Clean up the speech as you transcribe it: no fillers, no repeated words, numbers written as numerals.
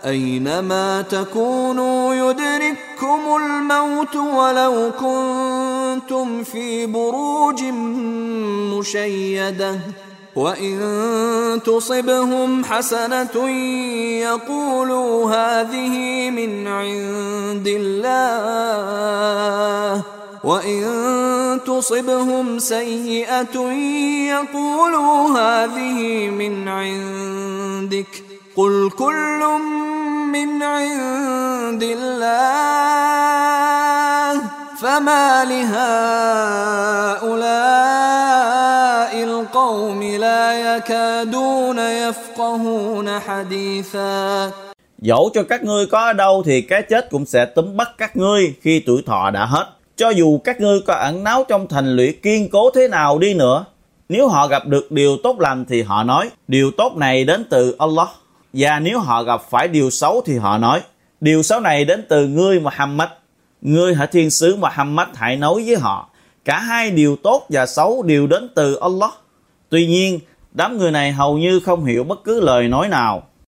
أينما تكونوا يدرككم الموت ولو كنتم في بروج مشيدة وإن تصبهم حسنة يقولوا هذه من عند الله وإن تصبهم سيئة يقولوا هذه من عندك قل كل من عند الله فما لهؤلاء القوم لا يكادون يفقهون حديثا. Dẫu cho các ngươi có ở đâu thì cái chết cũng sẽ túm bắt các ngươi khi tuổi thọ đã hết. Cho dù các ngươi có ẩn náu trong thành lũy kiên cố thế nào đi nữa, nếu họ gặp được điều tốt lành thì họ nói, điều tốt này đến từ Allah. Và nếu họ gặp phải điều xấu thì họ nói, điều xấu này đến từ ngươi Muhammad. Ngươi hỡi thiên sứ Muhammad hãy nói với họ, cả hai điều tốt và xấu đều đến từ Allah. Tuy nhiên, đám người này hầu như không hiểu bất cứ lời nói nào.